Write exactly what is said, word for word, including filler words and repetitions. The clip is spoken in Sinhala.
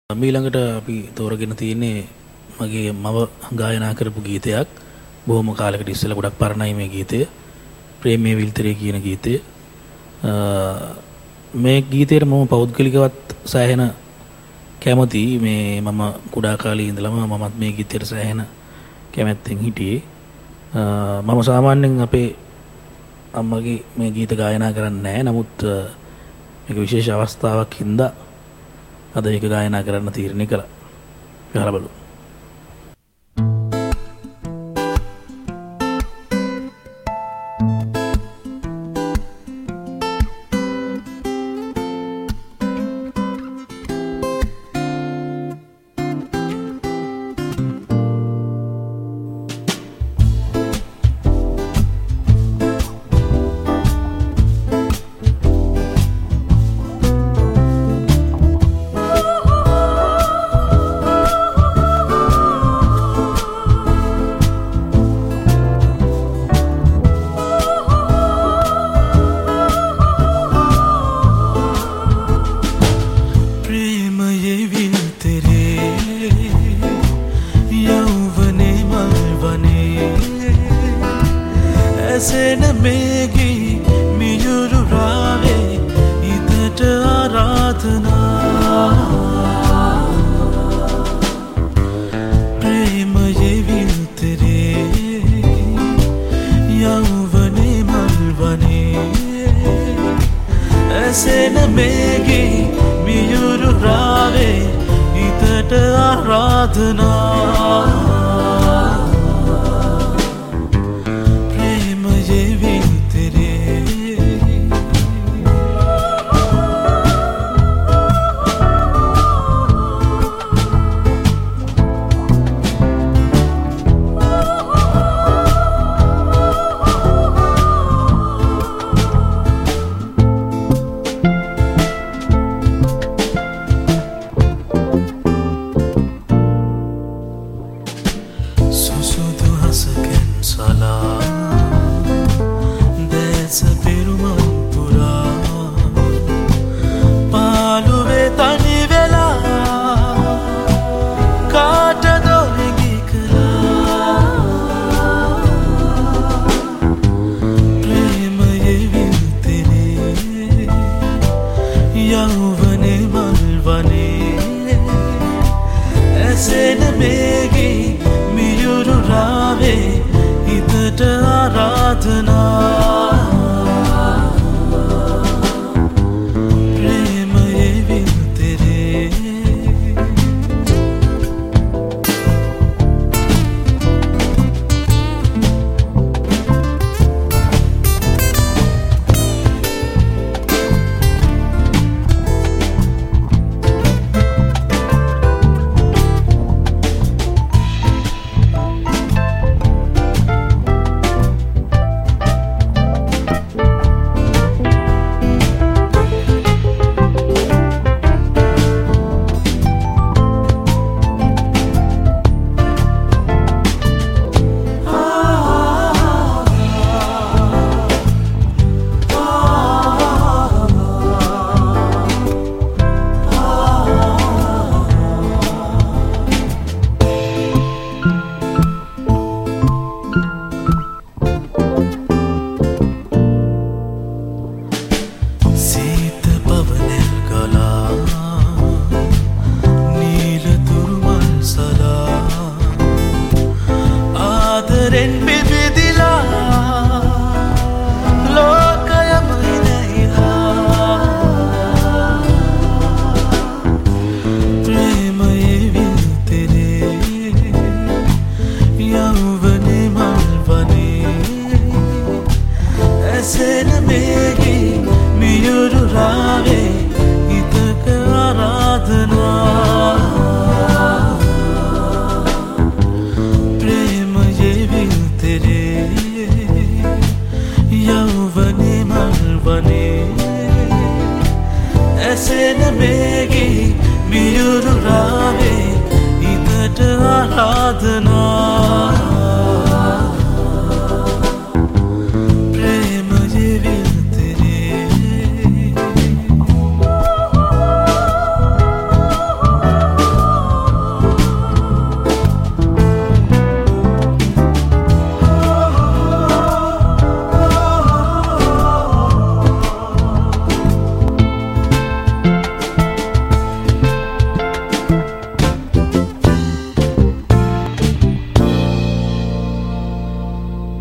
මීළඟට අපි තෝරගෙන තියෙන්නේ මගේ මව ගායනා කරපු ගීතයක්. බොහොම කාලයකට ඉස්සෙල්ලා ගොඩක් පරණයි මේ ගීතය. ප්‍රේමයේ විල්තරේ කියන ගීතය. මේ ගීතේට මම පෞද්ගලිකවත් සෑහෙන කැමතියි. මේ මම කුඩා කාලේ ඉඳලම මමත් මේ ගීතයට සෑහෙන කැමැත්තෙන් හිටියේ. මම සාමාන්‍යයෙන් අපේ අම්මගේ මේ ගීත ගායනා කරන්නේ නැහැ. නමුත් මේක විශේෂ අවස්ථාවක් හින්දා අද ඒක ගායනා කරන්න තීරණය කළා. ගහලා බලමු. Miyuru rave, idata aradhana.